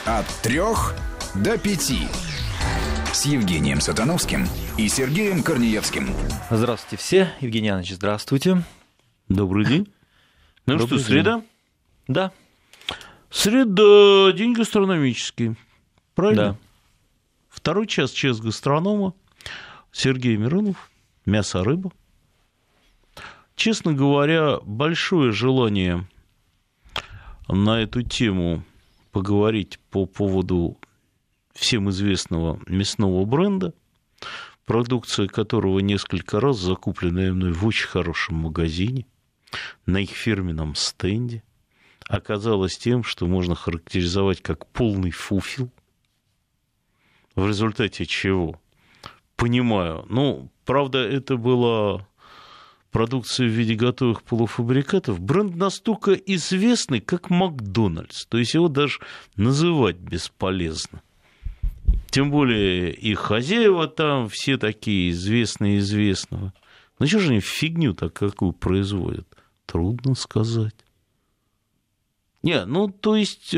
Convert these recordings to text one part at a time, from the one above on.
От 3 до 5. С Евгением Сатановским и Сергеем Корнеевским. Здравствуйте все. Евгений Иванович, здравствуйте. Добрый день. Ну что, среда? Да. Среда, день гастрономический. Правильно? Да. Второй час гастронома. Сергей Миронов. Мясо, рыба. Честно говоря, большое желание на эту тему поговорить по поводу всем известного мясного бренда, продукция которого несколько раз закуплена мной в очень хорошем магазине, на их фирменном стенде, оказалась тем, что можно характеризовать как полный фуфел, в результате чего, понимаю, правда, это была продукция в виде готовых полуфабрикатов, бренд настолько известный, как Макдональдс, то есть его даже называть бесполезно. Тем более и хозяева там все такие известные известного. Ну, что же они фигню так какую производят? Трудно сказать. То есть,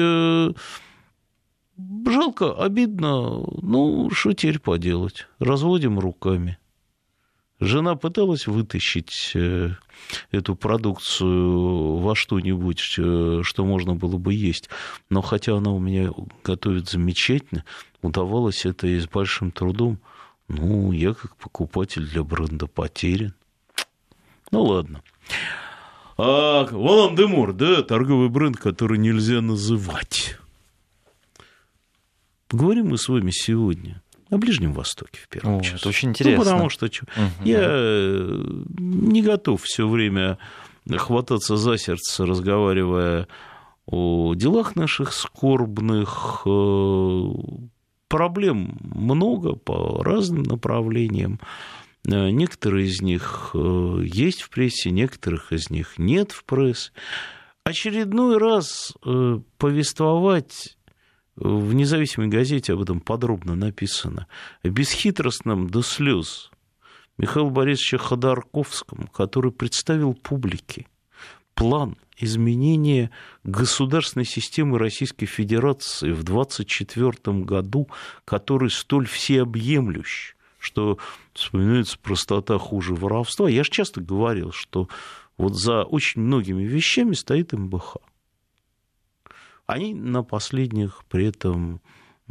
жалко, обидно, что теперь поделать? Разводим руками. Жена пыталась вытащить эту продукцию во что-нибудь, что можно было бы есть, но хотя она у меня готовит замечательно, удавалось это и с большим трудом. Я как покупатель для бренда потерян. Ладно. Волан-де-Мор, да, торговый бренд, который нельзя называть. Поговорим мы с вами сегодня о Ближнем Востоке, в первую очередь. Это очень интересно. Потому что я не готов все время хвататься за сердце, разговаривая о делах наших скорбных. Проблем много по разным направлениям. Некоторые из них есть в прессе, некоторых из них нет в прессе. Очередной раз повествовать в независимой газете об этом подробно написано, о бесхитростном до слез Михаилу Борисовичу Ходорковскому, который представил публике план изменения государственной системы Российской Федерации в 2024 году, который столь всеобъемлющ, что вспоминается простота хуже воровства. Я же часто говорил, что вот за очень многими вещами стоит МБХ. Они на последних, при этом,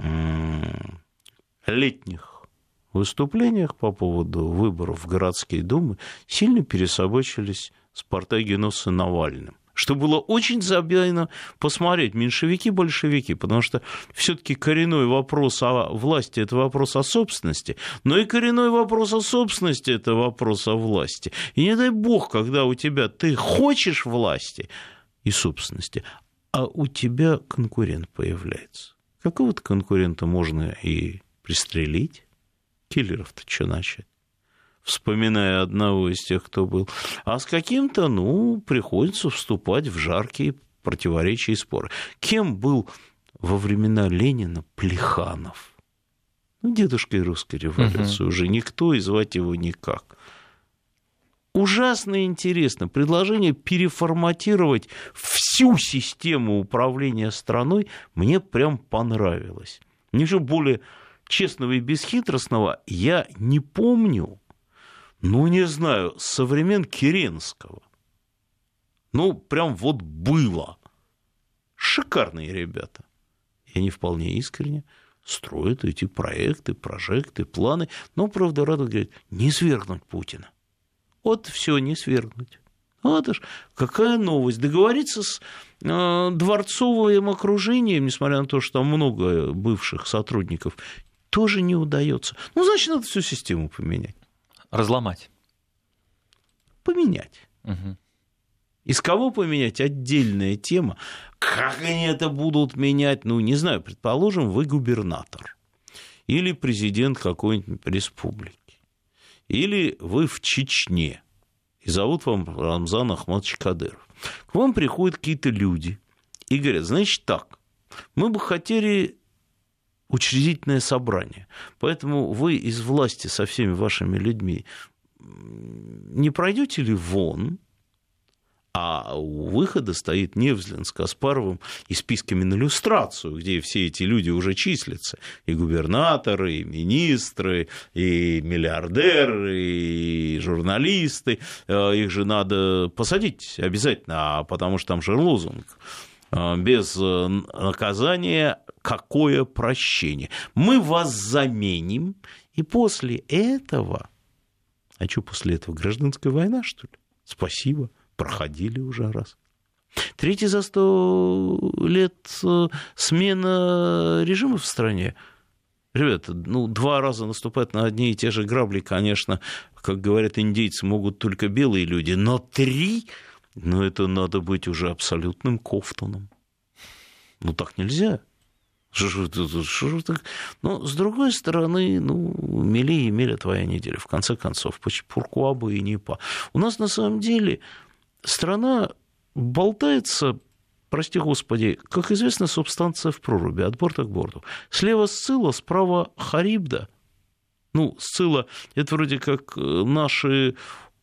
летних выступлениях по поводу выборов в городские думы сильно пересобачились с Партагином Навальным. Что было очень забавно посмотреть, меньшевики-большевики, потому что все-таки коренной вопрос о власти – это вопрос о собственности, но и коренной вопрос о собственности – это вопрос о власти. И не дай бог, когда ты хочешь власти и собственности, а у тебя конкурент появляется. Какого-то конкурента можно и пристрелить. Киллеров-то что начать? Вспоминая одного из тех, кто был. А с каким-то, приходится вступать в жаркие противоречия и споры. Кем был во времена Ленина Плеханов? Дедушкой русской революции уже никто, и звать его никак. Ужасно интересно. Предложение переформатировать всю систему управления страной мне прям понравилось. Ничего более честного и бесхитростного я не помню, не знаю, со времен Керенского. Прям было. Шикарные ребята. И они вполне искренне строят эти проекты, прожекты, планы. Но, правда, Рада говорит, не свергнуть Путина. Вот все, не свергнуть. Это ж какая новость. Договориться с дворцовым окружением, несмотря на то, что там много бывших сотрудников, тоже не удается. Значит, надо всю систему поменять. Разломать. Поменять. Из кого поменять? Отдельная тема. Как они это будут менять? Не знаю, предположим, вы губернатор. Или президент какой-нибудь республики. Или вы в Чечне, и зовут вам Рамзан Ахматович Кадыров. К вам приходят какие-то люди и говорят, значит так, мы бы хотели учредительное собрание, поэтому вы из власти со всеми вашими людьми не пройдете ли вон, А у выхода стоит Невзлин с Каспаровым и списками на люстрацию, где все эти люди уже числятся. И губернаторы, и министры, и миллиардеры, и журналисты. Их же надо посадить обязательно, потому что там же лозунг. Без наказания какое прощение? Мы вас заменим, и после этого... А что после этого? Гражданская война, что ли? Спасибо. Проходили уже раз. Третий за 100 лет смена режима в стране. Ребята, 2 раза наступать на одни и те же грабли, конечно, как говорят индейцы, могут только белые люди, но 3, это надо быть уже абсолютным Кофтоном. Так нельзя. Но, с другой стороны, мели и меля твоя неделя, в конце концов, пуркуаба и непа. У нас, на самом деле, страна болтается, прости господи, как известно, субстанция в проруби, от борта к борту. Слева Сцилла, справа Харибда. Сцилла – это вроде как наши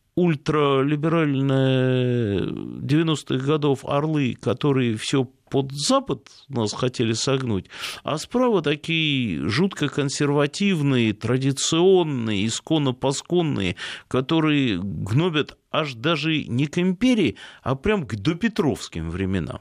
ультралиберальные 90-х годов орлы, которые все под Запад нас хотели согнуть, а справа такие жутко консервативные, традиционные, исконно-посконные, которые гнобят аж даже не к империи, а прям к допетровским временам.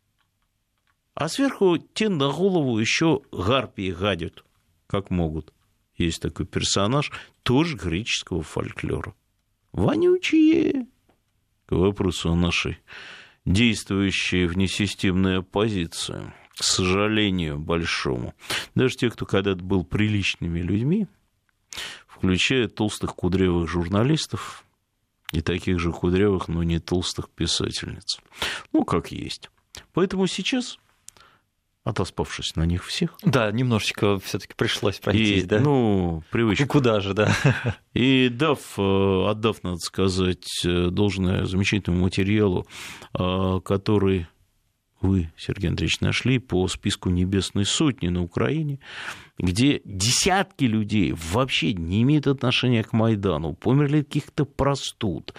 А сверху те на голову еще гарпии гадят, как могут. Есть такой персонаж, тоже греческого фольклора. Вонючие. К вопросу о нашей действующей внесистемной оппозиции, к сожалению большому. Даже те, кто когда-то был приличными людьми, включая толстых кудрявых журналистов и таких же кудрявых, но не толстых писательниц. Как есть. Поэтому сейчас, отоспавшись на них всех... Да, немножечко все-таки пришлось пройтись, да? Привычка. Куда же, да. И отдав, надо сказать, должное замечательному материалу, который вы, Сергей Андреевич, нашли по списку Небесной Сотни на Украине, где десятки людей вообще не имеют отношения к Майдану, померли от каких-то простуд,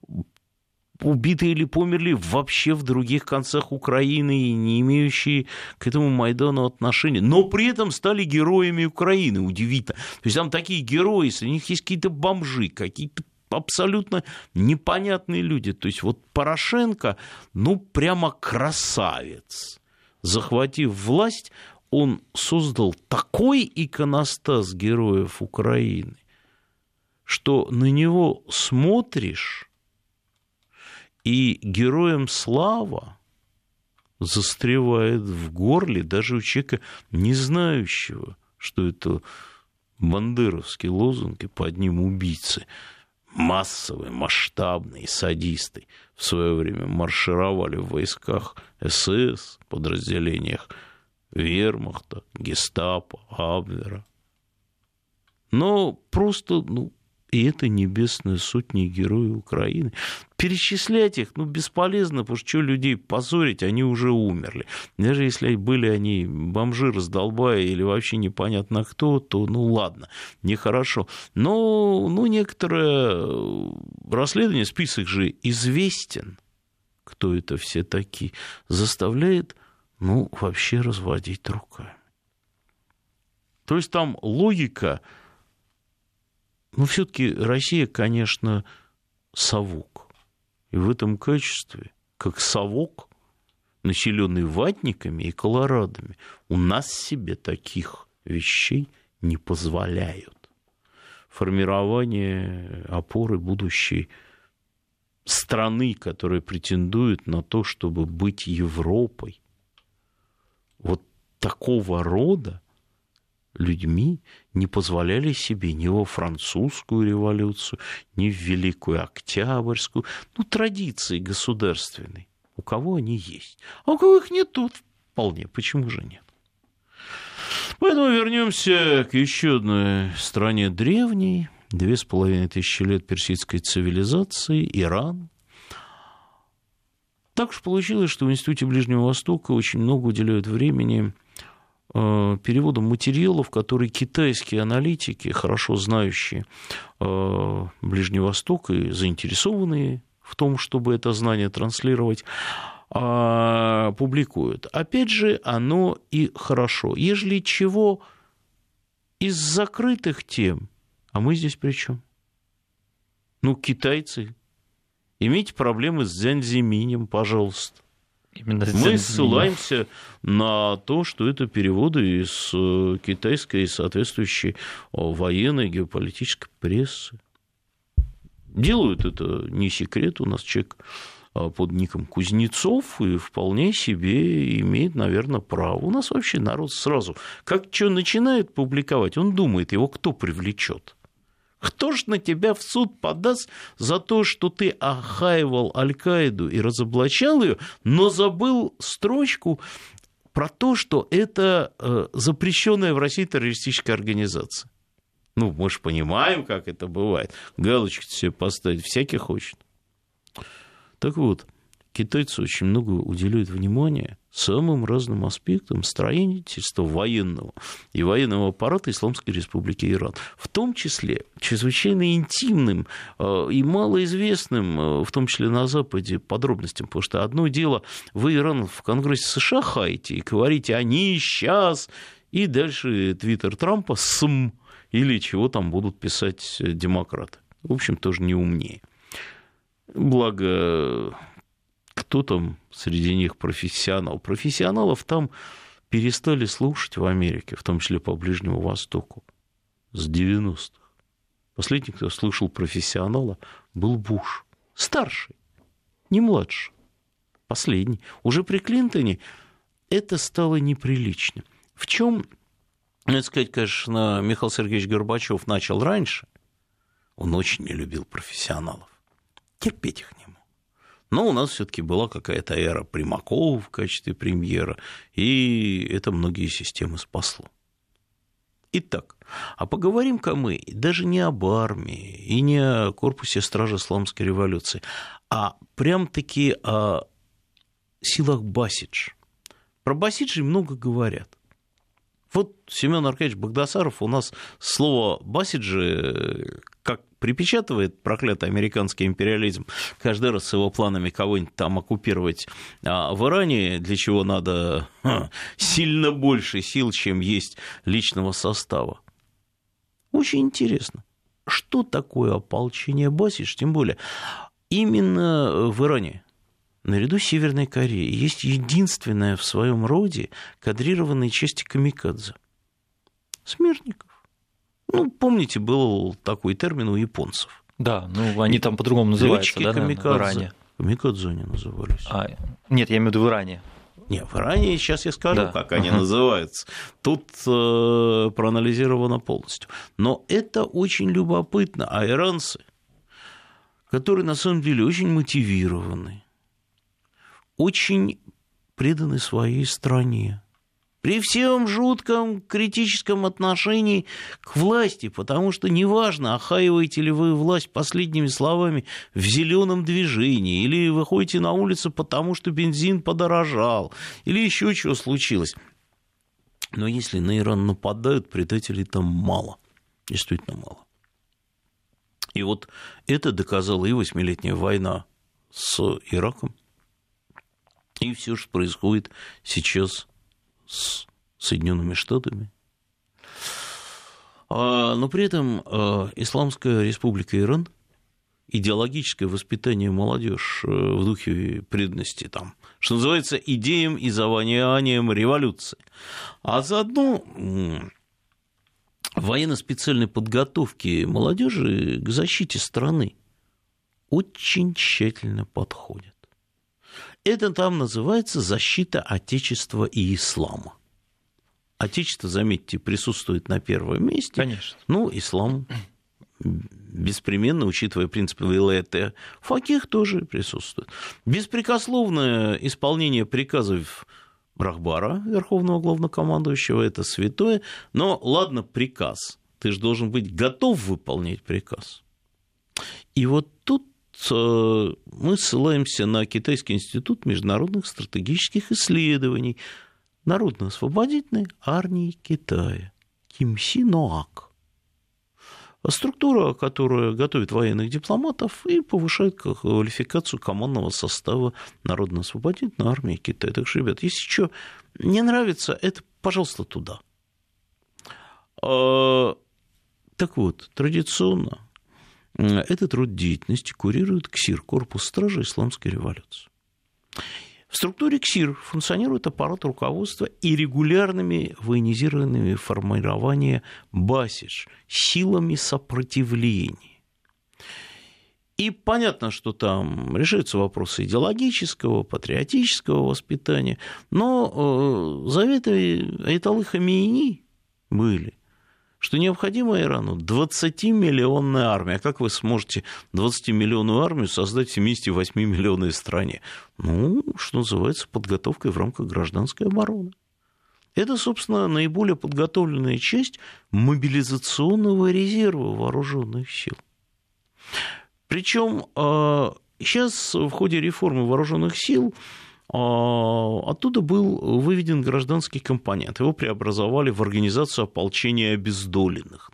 убиты или померли вообще в других концах Украины и не имеющие к этому Майдану отношения, но при этом стали героями Украины, удивительно. То есть там такие герои, среди них есть какие-то бомжи, какие-то абсолютно непонятные люди. То есть Порошенко, прямо красавец. Захватив власть, он создал такой иконостас героев Украины, что на него смотришь, и героям слава застревает в горле даже у человека, не знающего, что это бандеровский лозунг, и под ним убийцы, массовые, масштабные садисты в свое время маршировали в войсках СС, подразделениях вермахта, гестапо, Абвера. Но просто, и это Небесная Сотня, герои Украины. Перечислять их, бесполезно, потому что людей позорить, они уже умерли. Даже если были они бомжи, раздолбая или вообще непонятно кто, то, ладно, нехорошо. Но, некоторое расследование, список же известен, кто это все такие, заставляет, вообще разводить руками. То есть там логика... все-таки Россия, конечно, совок. И в этом качестве, как совок, населенный ватниками и колорадами, у нас себе таких вещей не позволяют. Формирование опоры будущей страны, которая претендует на то, чтобы быть Европой, такого рода людьми не позволяли себе ни во французскую революцию, ни в Великую Октябрьскую, традиции государственные. У кого они есть? А у кого их нет, тут вполне. Почему же нет? Поэтому вернемся к еще одной стране древней, 2500 лет персидской цивилизации, Иран. Так уж получилось, что в Институте Ближнего Востока очень много уделяют времени переводом материалов, которые китайские аналитики, хорошо знающие Ближний Восток и заинтересованные в том, чтобы это знание транслировать, публикуют. Опять же, оно и хорошо. Ежели чего, из закрытых тем, а мы здесь при чем? Ну, китайцы, имейте проблемы с Цзяньзиминем, пожалуйста. Мы ссылаемся на то, что это переводы из китайской соответствующей военной геополитической прессы. Делают это не секрет, у нас человек под ником Кузнецов и вполне себе имеет, наверное, право. У нас вообще народ сразу, как что начинает публиковать, он думает, его кто привлечет. Кто ж на тебя в суд подаст за то, что ты охаивал Аль-Каиду и разоблачал ее, но забыл строчку про то, что это запрещенная в России террористическая организация? Ну, мы же понимаем, как это бывает. Галочку себе поставить всякий хочет. Так вот, китайцы очень много уделяют внимания самым разным аспектам строительства военного и военного аппарата Исламской Республики Иран, в том числе чрезвычайно интимным и малоизвестным, в том числе на Западе, подробностям, потому что одно дело, вы Иран в Конгрессе США хаете и говорите «они сейчас», и дальше твиттер Трампа «см», или чего там будут писать демократы. В общем, тоже не умнее. Благо, кто там среди них профессионал? Профессионалов там перестали слушать в Америке, в том числе по Ближнему Востоку, с 90-х. Последний, кто слышал профессионала, был Буш. Старший, не младший. Последний. Уже при Клинтоне это стало неприличным. В чем, надо сказать, конечно, Михаил Сергеевич Горбачев начал раньше. Он очень не любил профессионалов. Терпеть их не мог. Но у нас все-таки была какая-то эра Примакова в качестве премьера, и это многие системы спасло. Итак, а поговорим-ка мы даже не об армии и не о корпусе стражи исламской революции, а прям-таки о силах Басидж. Про Басиджей много говорят. Вот Семен Аркадьевич Багдасаров у нас слово «басиджи» как припечатывает проклятый американский империализм каждый раз с его планами кого-нибудь там оккупировать в Иране, для чего надо сильно больше сил, чем есть личного состава. Очень интересно, что такое ополчение Басидж, тем более именно в Иране. Наряду с Северной Кореей есть единственная в своем роде кадрированная часть камикадзе. Смертников. Ну, помните, был такой термин у японцев. Да, ну они там по-другому называются, да, камикадзе. в Иране. Камикадзе они назывались. Нет, я имею в виду в Иране. Не, в Иране сейчас я скажу, как они называются. Тут проанализировано полностью. Но это очень любопытно. А иранцы, которые на самом деле очень мотивированы, очень преданы своей стране. При всем жутком критическом отношении к власти, потому что неважно, охаиваете ли вы власть последними словами в зеленом движении, или вы ходите на улицу, потому что бензин подорожал, или еще чего случилось. Но если на Иран нападают, предателей там мало, действительно мало. И вот это доказала и 8-летняя война с Ираком, и все, что происходит сейчас с Соединенными Штатами. Но при этом Исламская Республика Иран, идеологическое воспитание молодежь в духе преданности, там, что называется, идеям и завояниям революции, а заодно военно-специальной подготовки молодежи к защите страны очень тщательно подходят. Это там называется защита Отечества и ислама. Отечество, заметьте, присутствует на первом месте. Конечно. Ну, ислам беспременно, учитывая принципы вилаяте, факих тоже присутствует. Беспрекословное исполнение приказов Рахбара, верховного главнокомандующего, это святое. Но ладно, приказ. Ты же должен быть готов выполнять приказ. И вот тут мы ссылаемся на Китайский институт международных стратегических исследований Народно-освободительной армии Китая, Ким Си Ноак. структура, которая готовит военных дипломатов и повышает квалификацию командного состава Народно-освободительной армии Китая. Так что, ребят, если что не нравится, это, пожалуйста, туда. Так вот, традиционно этот род деятельности курирует КСИР, Корпус стражи Исламской революции. В структуре КСИР функционирует аппарат руководства и регулярными военизированными формированиями БАСИШ, силами сопротивления. И понятно, что там решаются вопросы идеологического, патриотического воспитания, но заветы Аятоллы Хаминеи были, что необходима Ирану 20-миллионная армия. А как вы сможете 20-миллионную армию создать в 78-миллионной стране? Ну, что называется, подготовкой в рамках гражданской обороны. Это, собственно, наиболее подготовленная часть мобилизационного резерва вооруженных сил. Причем сейчас в ходе реформы вооруженных сил оттуда был выведен гражданский компонент. Его преобразовали в организацию ополчения обездоленных.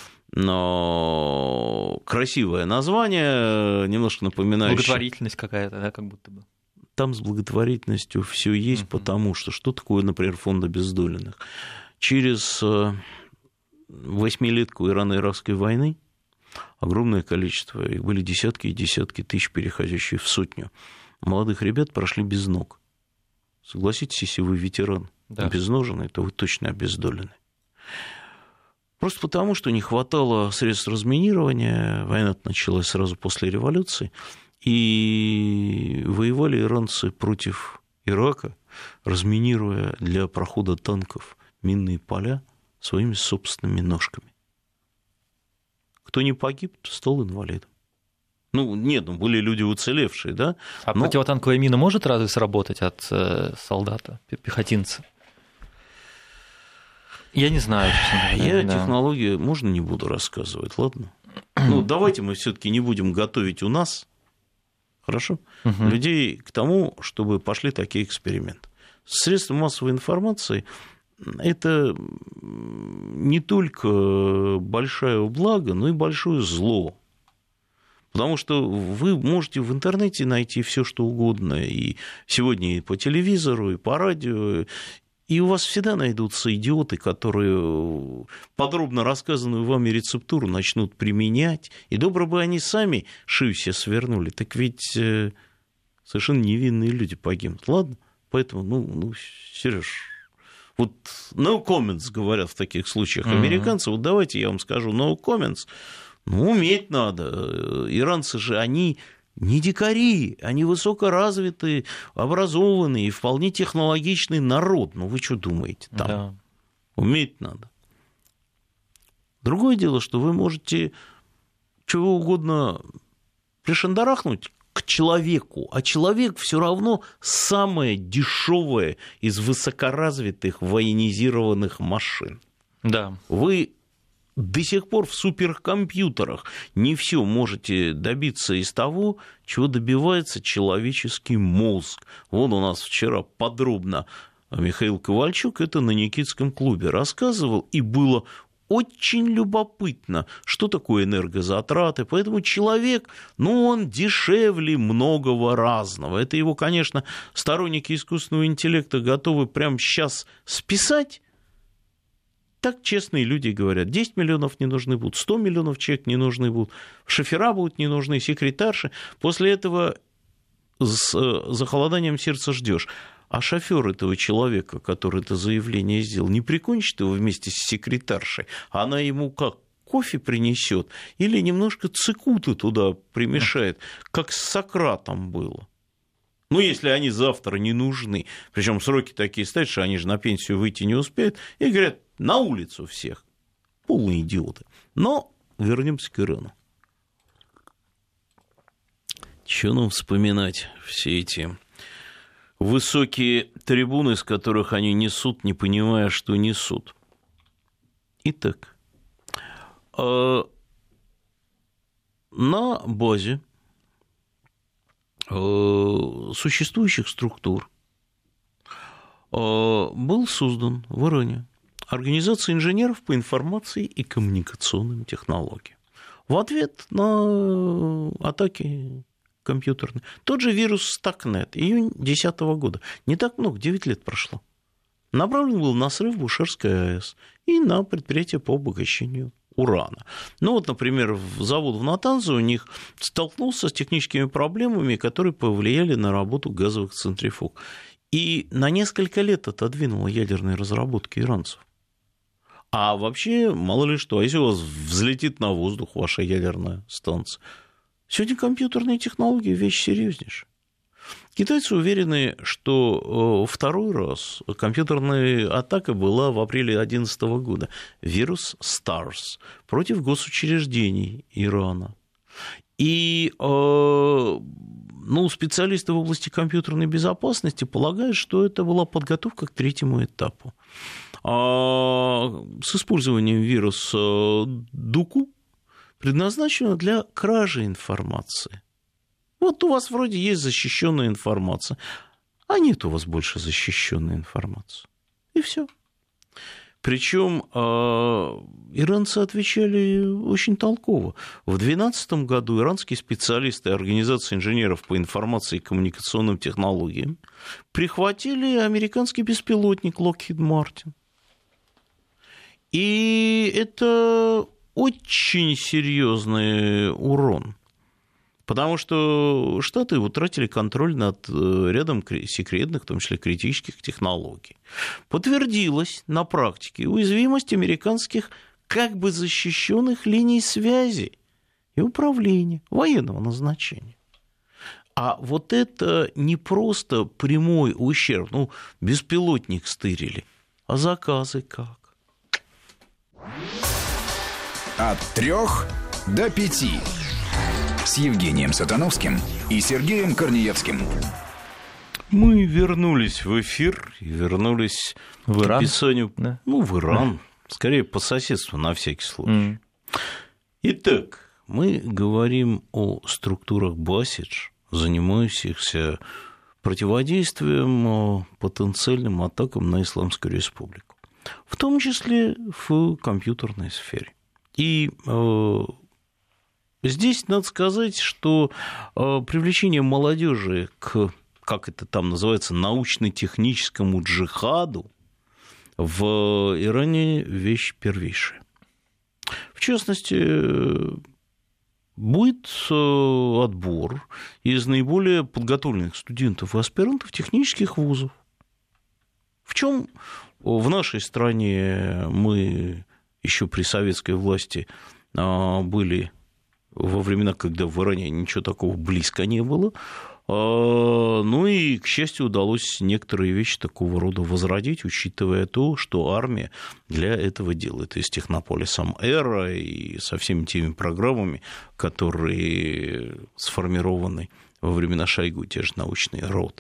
Ну, красивое название, немножко напоминающее... Благотворительность какая-то, да, как будто бы. Там с благотворительностью все есть, потому что такое, например, фонд обездоленных? Через 8-летку Ирано-Иракской войны огромное количество, их были десятки и десятки тысяч, переходящие в сотню, молодых ребят прошли без ног. Согласитесь, если вы ветеран, да, обезноженный, то вы точно обездолены. Просто потому, что не хватало средств разминирования, война началась сразу после революции, и воевали иранцы против Ирака, разминируя для прохода танков минные поля своими собственными ножками. Кто не погиб, стал инвалидом. Ну, нет, были люди уцелевшие, да? А противотанковая мина может разве сработать от солдата, пехотинца? Я не знаю. Я технологию, можно, не буду рассказывать, ладно? Ну, давайте мы все-таки не будем готовить у нас, хорошо, людей к тому, чтобы пошли такие эксперименты. Средства массовой информации – это не только большое благо, но и большое зло. Потому что вы можете в интернете найти все, что угодно, и сегодня и по телевизору, и по радио, и у вас всегда найдутся идиоты, которые подробно рассказанную вами рецептуру начнут применять, и добро бы они сами шею себе свернули, так ведь совершенно невинные люди погибнут, ладно? Поэтому, Сереж, вот no comments говорят в таких случаях американцы, вот давайте я вам скажу no comments. Уметь надо. Иранцы же, они не дикари, они высокоразвитые, образованные, вполне технологичный народ. Ну, вы что думаете там? Да. Уметь надо. Другое дело, что вы можете чего угодно пришандарахнуть к человеку, а человек все равно самое дешевое из высокоразвитых военизированных машин. Да. Вы до сих пор в суперкомпьютерах не все можете добиться из того, чего добивается человеческий мозг. Вот у нас вчера подробно Михаил Ковальчук это на Никитском клубе рассказывал, и было очень любопытно, что такое энергозатраты. Поэтому человек, он дешевле многого разного. Это его, конечно, сторонники искусственного интеллекта готовы прямо сейчас списать. Так честные люди говорят, 10 миллионов не нужны будут, 100 миллионов человек не нужны будут, шофера будут не нужны, секретарши. После этого с захолоданием сердца ждешь. А шофер этого человека, который это заявление сделал, не прикончит его вместе с секретаршей, она ему как кофе принесет или немножко цикуты туда примешает, как с Сократом было. Если они завтра не нужны, причем сроки такие стоят, что они же на пенсию выйти не успеют, и говорят, на улицу всех. Полные идиоты. Но вернемся к Ирану. Чего нам вспоминать все эти высокие трибуны, с которых они несут, не понимая, что несут? Итак, на базе существующих структур был создан в Иране Организация инженеров по информации и коммуникационным технологиям. в ответ на атаки компьютерные. Тот же вирус Stuxnet, июнь 2010 года. Не так много, 9 лет прошло. Направлен был на срыв Бушерской АЭС и на предприятие по обогащению урана. Ну вот, например, завод в Натанзе у них столкнулся с техническими проблемами, которые повлияли на работу газовых центрифуг. И на несколько лет отодвинуло ядерные разработки иранцев. А вообще, мало ли что, а если у вас взлетит на воздух ваша ядерная станция? Сегодня компьютерные технологии – вещь серьезнейшая. Китайцы уверены, что второй раз компьютерная атака была в апреле 2011 года. Вирус STARS против госучреждений Ирана. И специалисты в области компьютерной безопасности полагают, что это была подготовка к третьему этапу. С использованием вируса Дуку, предназначенного для кражи информации. Вот у вас вроде есть защищенная информация, а нет у вас больше защищенной информации. И все. Причем иранцы отвечали очень толково. В 2012 году иранские специалисты Организации инженеров по информации и коммуникационным технологиям прихватили американский беспилотник Lockheed Martin. И это очень серьезный урон. Потому что Штаты утратили контроль над рядом секретных, в том числе критических технологий. Подтвердилась на практике уязвимость американских как бы защищенных линий связи и управления военного назначения. А вот это не просто прямой ущерб, беспилотник стырили, а заказы как? От 3 до 5. С Евгением Сатановским и Сергеем Корнеевским. Мы вернулись в эфир и вернулись в Иран. К описанию... Да? в Иран. Скорее, по соседству, на всякий случай. Итак, мы говорим о структурах Басидж, занимающихся противодействием потенциальным атакам на Исламскую Республику, в том числе в компьютерной сфере. И здесь надо сказать, что привлечение молодежи к, как это там называется, научно-техническому джихаду в Иране вещь первейшая. В частности, будет отбор из наиболее подготовленных студентов и аспирантов технических вузов. В чем в нашей стране мы еще при советской власти были во времена, когда в Иране ничего такого близко не было. И, к счастью, удалось некоторые вещи такого рода возродить, учитывая то, что армия для этого делает. И с технополисом Эра, и со всеми теми программами, которые сформированы во времена Шойгу, те же научные роты.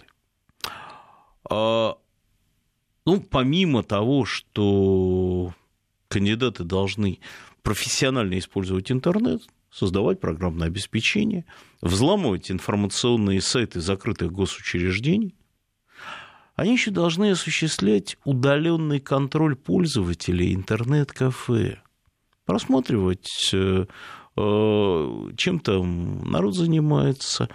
Помимо того, что кандидаты должны профессионально использовать интернет, создавать программное обеспечение, взламывать информационные сайты закрытых госучреждений, они еще должны осуществлять удаленный контроль пользователей интернет-кафе, просматривать, чем там народ занимается,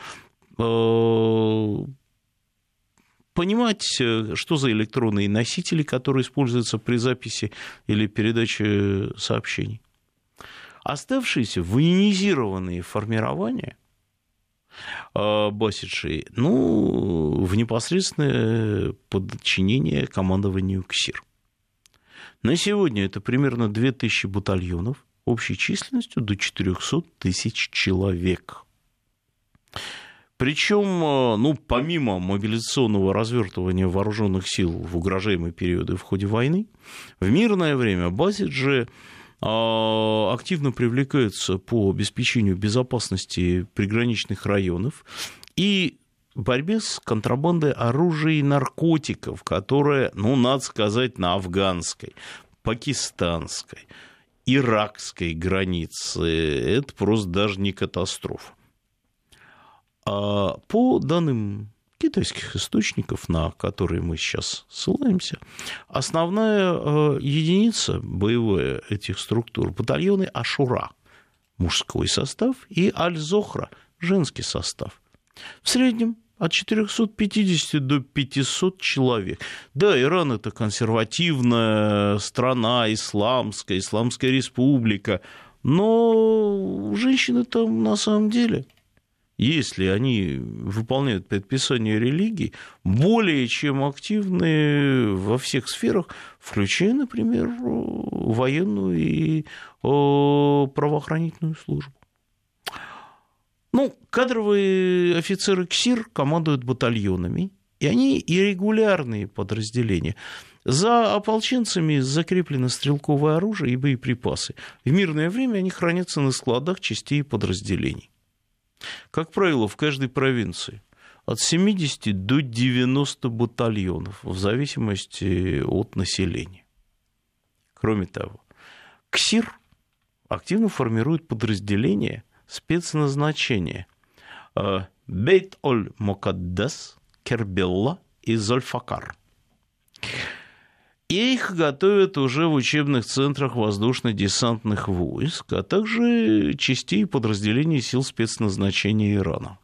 понимать, что за электронные носители, которые используются при записи или передаче сообщений. Оставшиеся военизированные формирования басиджей, в непосредственное подчинение командованию КСИР. На сегодня это примерно 2000 батальонов общей численностью до 400 тысяч человек. Причем, помимо мобилизационного развертывания вооруженных сил в угрожаемые периоды в ходе войны, в мирное время басиджи активно привлекаются по обеспечению безопасности приграничных районов и борьбе с контрабандой оружия и наркотиков, которая, надо сказать, на афганской, пакистанской, иракской границе, это просто даже не катастрофа. По данным китайских источников, на которые мы сейчас ссылаемся, основная единица боевая этих структур – батальоны Ашура, мужской состав, и Аль-Зохра, женский состав. В среднем от 450 до 500 человек. Да, Иран – это консервативная страна, исламская республика, но женщины там на самом деле, если они выполняют предписания религии, более чем активны во всех сферах, включая, например, военную и правоохранительную службу. Кадровые офицеры КСИР командуют батальонами, и они и регулярные подразделения. За ополченцами закреплено стрелковое оружие и боеприпасы. В мирное время они хранятся на складах частей и подразделений. Как правило, в каждой провинции от 70 до 90 батальонов, в зависимости от населения. Кроме того, КСИР активно формирует подразделения спецназначения Бейт-оль-Мокаддас, Кербелла и Зольфакар. И их готовят уже в учебных центрах воздушно-десантных войск, а также частей и подразделений сил спецназначения Ирана.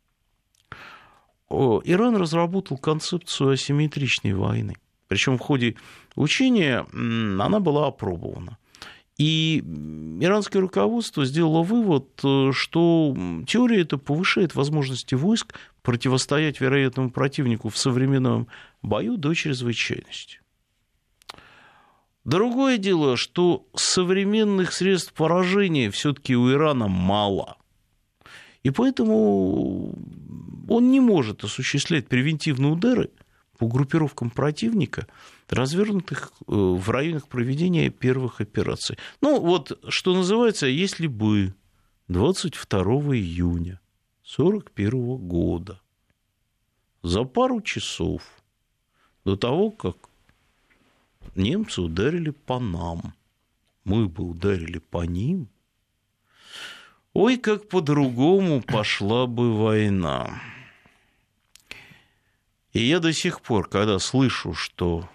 Иран разработал концепцию асимметричной войны. Причем в ходе учения она была опробована. И иранское руководство сделало вывод, что теория эта повышает возможности войск противостоять вероятному противнику в современном бою до чрезвычайности. Другое дело, что современных средств поражения все-таки у Ирана мало. И поэтому он не может осуществлять превентивные удары по группировкам противника, развернутых в районах проведения первых операций. Что называется, если бы 22 июня 1941 года, за пару часов до того, как немцы ударили по нам, мы бы ударили по ним, ой, как по-другому пошла бы война. И я до сих пор, когда слышу, что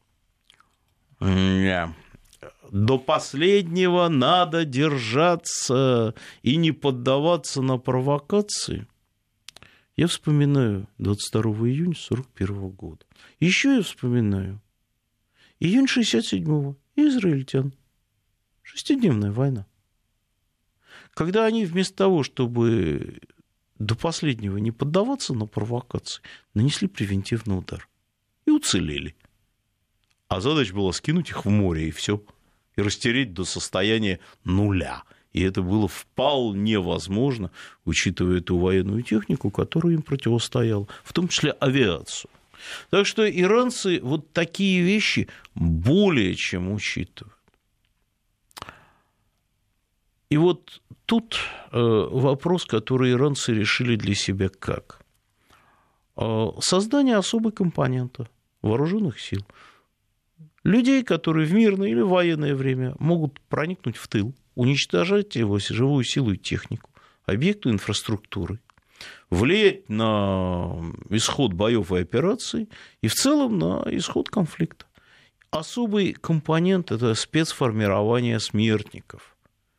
до последнего надо держаться и не поддаваться на провокации, я вспоминаю 22 июня 1941 года. Еще я вспоминаю июнь 1967-го, израильтян. 6-дневная война. Когда они вместо того, чтобы до последнего не поддаваться на провокации, нанесли превентивный удар и уцелели. А задача была скинуть их в море, и все, и растереть до состояния нуля. И это было вполне возможно, учитывая ту военную технику, которая им противостояла, в том числе авиацию. Так что иранцы вот такие вещи более чем учитывают. И вот тут вопрос, который иранцы решили для себя как? Создание особой компоненты вооруженных сил. Людей, которые в мирное или военное время могут проникнуть в тыл, уничтожать его живую силу и технику, объекты инфраструктуры, влиять на исход боев и операций и в целом на исход конфликта. Особый компонент – это спецформирование смертников.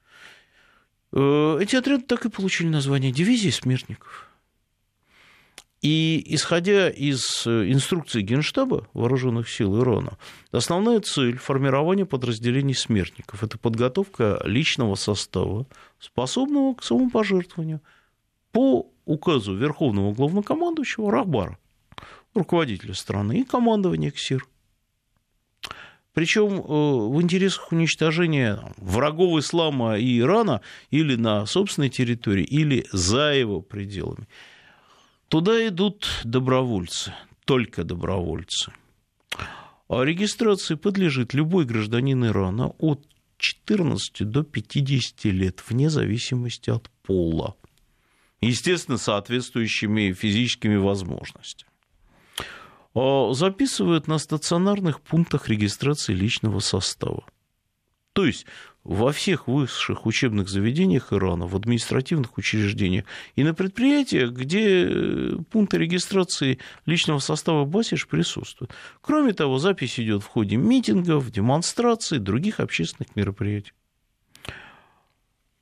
Эти отряды так и получили название «Дивизии смертников». И, исходя из инструкции Генштаба Вооруженных сил Ирана, основная цель формирования подразделений смертников – это подготовка личного состава, способного к самопожертвованию, по указу Верховного главнокомандующего Рахбара, руководителя страны, и командования КСИР. Причем в интересах уничтожения врагов ислама и Ирана или на собственной территории, или за его пределами. Туда идут добровольцы, только добровольцы. А регистрации подлежит любой гражданин Ирана от 14 до 50 лет, вне зависимости от пола. Естественно, соответствующими физическими возможностями. Записывают на стационарных пунктах регистрации личного состава. То есть во всех высших учебных заведениях Ирана, в административных учреждениях и на предприятиях, где пункты регистрации личного состава БАСИШ присутствуют. Кроме того, запись идет в ходе митингов, демонстраций, других общественных мероприятий.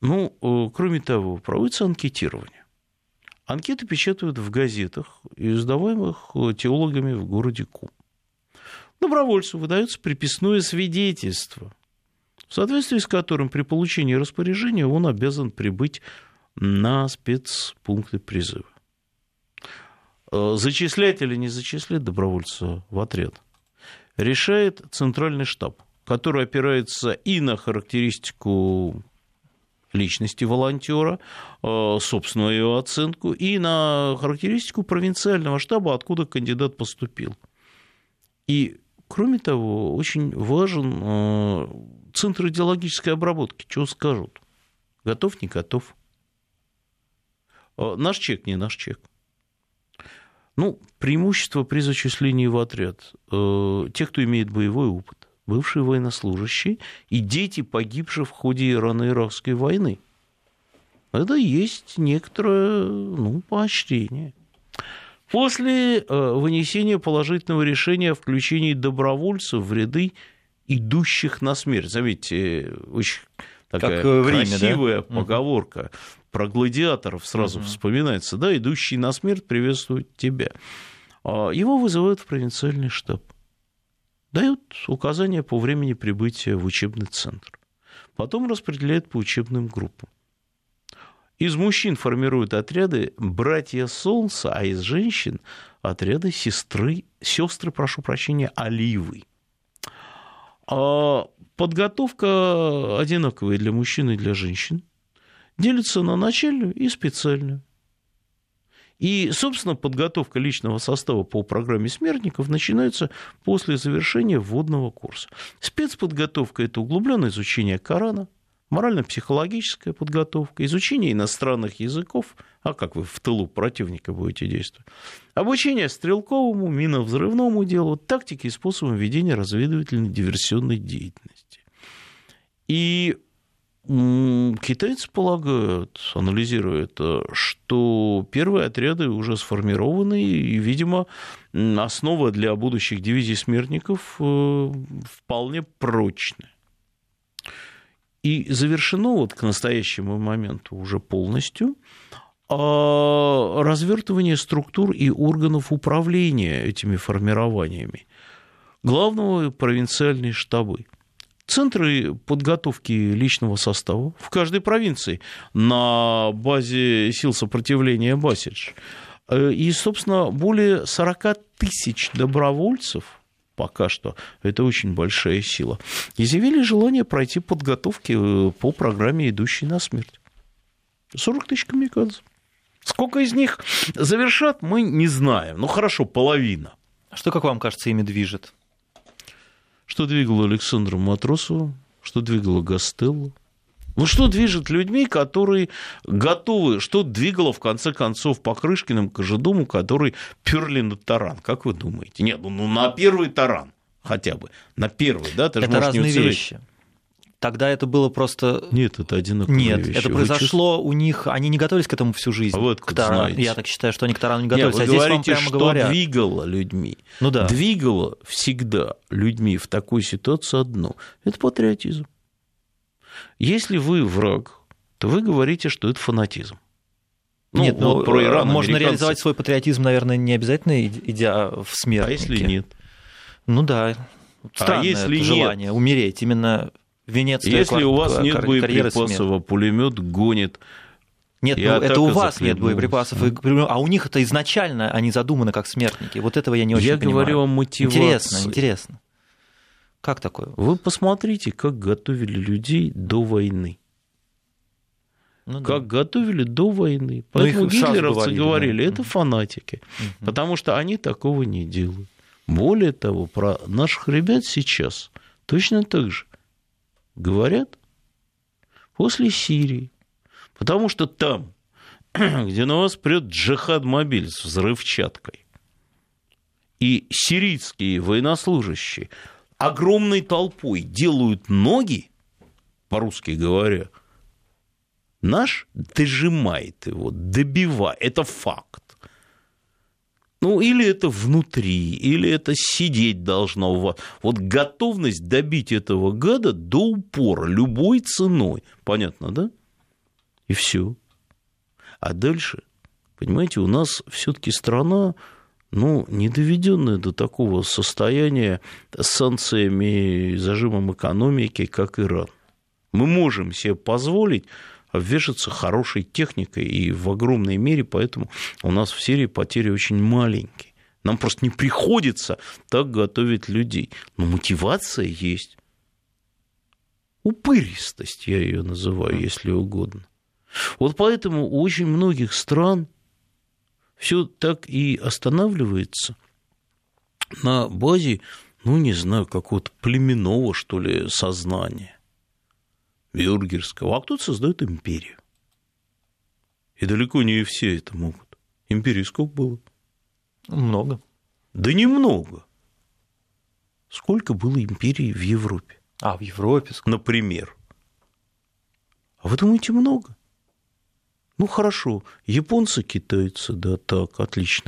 Кроме того, проводится анкетирование. Анкеты печатают в газетах, издаваемых теологами в городе Кум. Добровольцу выдается приписное свидетельство, в соответствии с которым при получении распоряжения он обязан прибыть на спецпункты призыва. Зачислять или не зачислять добровольца в отряд решает центральный штаб, который опирается и на характеристику личности волонтера, собственную ее оценку, и на характеристику провинциального штаба, откуда кандидат поступил. И, кроме того, очень важен центр идеологической обработки. Что скажут? Готов, не готов? Наш чек, не наш чек. Преимущество при зачислении в отряд. Те, кто имеет боевой опыт, бывшие военнослужащие и дети, погибшие в ходе Ирано-Иракской войны. Это есть некоторое поощрение. После вынесения положительного решения о включении добровольцев в ряды идущих на смерть. Заметьте, очень такая красивая поговорка про гладиаторов сразу вспоминается. Да, идущий на смерть приветствует тебя. Его вызывают в провинциальный штаб. Дают указания по времени прибытия в учебный центр. Потом распределяют по учебным группам. Из мужчин формируют отряды «Братья Солнца», а из женщин отряды сестры Оливы. Подготовка одинаковая для мужчин и для женщин. Делится на начальную и специальную. И, собственно, подготовка личного состава по программе смертников начинается после завершения вводного курса. Спецподготовка – это углубленное изучение Корана, морально-психологическая подготовка, изучение иностранных языков, а как вы в тылу противника будете действовать, обучение стрелковому, миновзрывному делу, тактике и способам ведения разведывательной диверсионной деятельности. И китайцы полагают, анализируя это, что первые отряды уже сформированы, и, видимо, основа для будущих дивизий смертников вполне прочная. И завершено к настоящему моменту уже полностью развертывание структур и органов управления этими формированиями. Главного провинциальные штабы. Центры подготовки личного состава в каждой провинции на базе сил сопротивления Басидж. И, собственно, более 40 тысяч добровольцев, пока что, это очень большая сила, изъявили желание пройти подготовки по программе «Идущий на смерть». 40 тысяч камикадзе. Сколько из них завершат, мы не знаем. Хорошо, половина. Что, как вам кажется, ими движет? Что двигало Александром Матросовым, что двигало Гастелло? Что движет людьми, которые готовы, что двигало, в конце концов, Покрышкиным, Кожедому, которые перли на таран? Как вы думаете? Нет, на первый таран хотя бы. На первый, да? Ты это разные вещи. Тогда это было просто... Нет, это одинаковые вещи. Нет, это произошло у них... Они не готовились к этому всю жизнь. А вы откуда знаете? Я так считаю, что они к тарану не готовились. Нет, вы здесь говорите, вам прямо что говорят. Двигало людьми. Да. Двигало всегда людьми в такой ситуации одно. Это патриотизм. Если вы враг, то вы говорите, что это фанатизм. Нет, про Иран можно реализовать свой патриотизм, наверное, не обязательно, идя в смертники. А если нет? Да. Странное если желание нет? Умереть. Именно венец если у вас нет боеприпасов, а пулемет гонит. Нет, это у вас нет боеприпасов, а у них это изначально они задуманы как смертники. Вот этого я не очень понимаю. Я говорю о мотивации. Интересно. Как такое? Вы посмотрите, как готовили людей до войны. Как готовили до войны. Поэтому гитлеровцы говорили, это фанатики. Потому что они такого не делают. Более того, про наших ребят сейчас точно так же говорят после Сирии. Потому что там, где на вас прет джихад-мобиль с взрывчаткой, и сирийские военнослужащие огромной толпой делают ноги, по-русски говоря, наш дожимает его, добивает. Это факт. Или это внутри, или это сидеть должно у вас. Готовность добить этого гада до упора, любой ценой. Понятно, да? И все. А дальше, понимаете, у нас все-таки страна, не доведенная до такого состояния с санкциями и зажимом экономики, как Иран. Мы можем себе позволить обвешаться хорошей техникой, и в огромной мере, поэтому у нас в Сирии потери очень маленькие. Нам просто не приходится так готовить людей. Но мотивация есть. Упыристость, я ее называю, если угодно. Вот поэтому у очень многих стран все так и останавливается на базе, не знаю, какого-то племенного, что ли, сознания, бюргерского. А кто-то создает империю. И далеко не все это могут. Империй сколько было? Много. Да немного. Сколько было империй в Европе? В Европе? Например. А вы думаете, много? Хорошо. Японцы, китайцы, да, так, отлично.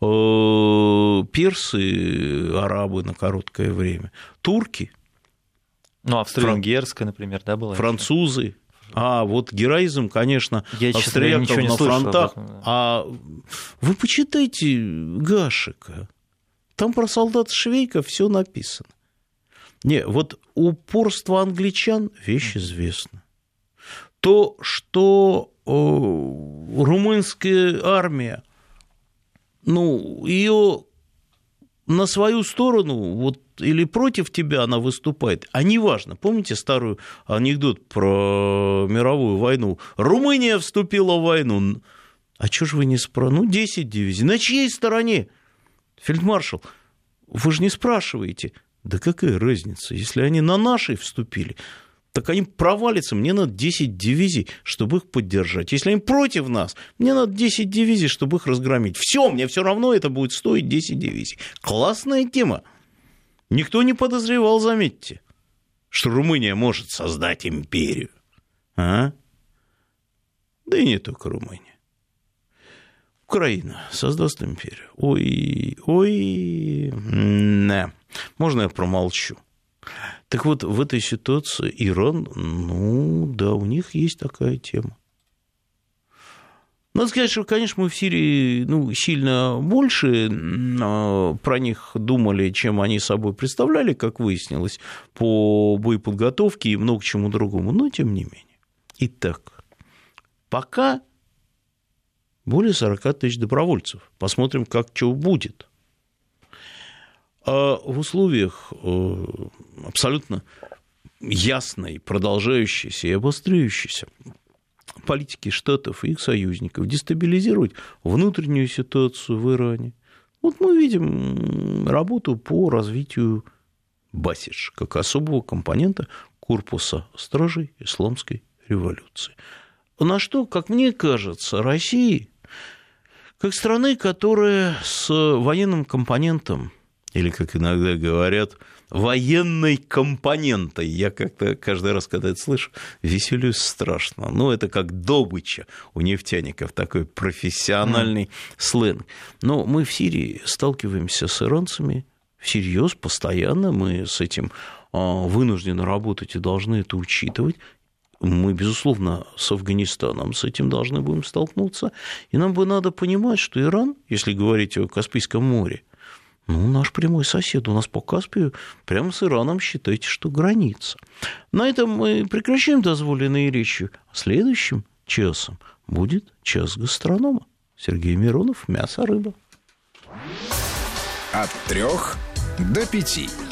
Персы, арабы на короткое время. Турки. Австро-венгерская, например, да, была? Французы. Вот героизм, конечно, австрияков на фронтах. Вы почитайте Гашека. Там про солдата Швейка все написано. Вот упорство англичан – вещь известна. То, что румынская армия, ее на свою сторону, или против тебя она выступает, неважно. Помните старый анекдот про мировую войну? Румыния вступила в войну. А что же вы не спрашиваете? 10 дивизий. На чьей стороне? Фельдмаршал, вы же не спрашиваете. Да какая разница, если они на нашей вступили, так они провалятся, мне надо 10 дивизий, чтобы их поддержать. Если они против нас, мне надо 10 дивизий, чтобы их разгромить. Все, мне все равно это будет стоить 10 дивизий. Классная тема. Никто не подозревал, заметьте, что Румыния может создать империю. Да и не только Румыния. Украина создаст империю. Можно я промолчу? Так вот, в этой ситуации Иран, у них есть такая тема. Надо сказать, что, конечно, мы в Сирии сильно больше про них думали, чем они собой представляли, как выяснилось, по боеподготовке и много чему другому, но тем не менее. Итак, пока более 40 тысяч добровольцев. Посмотрим, как что будет. А в условиях абсолютно ясной, продолжающейся и обостряющейся политики Штатов и их союзников дестабилизировать внутреннюю ситуацию в Иране. Мы видим работу по развитию Басидж как особого компонента корпуса стражей исламской революции. На что, как мне кажется, России, как страны, которая с военным компонентом, или, как иногда говорят, военной компонентой. Я как-то каждый раз, когда это слышу, веселюсь страшно. Это как добыча у нефтяников, такой профессиональный сленг. Но мы в Сирии сталкиваемся с иранцами всерьез, постоянно. Мы с этим вынуждены работать и должны это учитывать. Мы, безусловно, с Афганистаном с этим должны будем столкнуться. И нам бы надо понимать, что Иран, если говорить о Каспийском море, наш прямой сосед, у нас по Каспию прямо с Ираном, считайте, что граница. На этом мы прекращаем дозволенные речи. Следующим часом будет час гастронома. Сергей Миронов, мясо, рыба. От 3 до 5.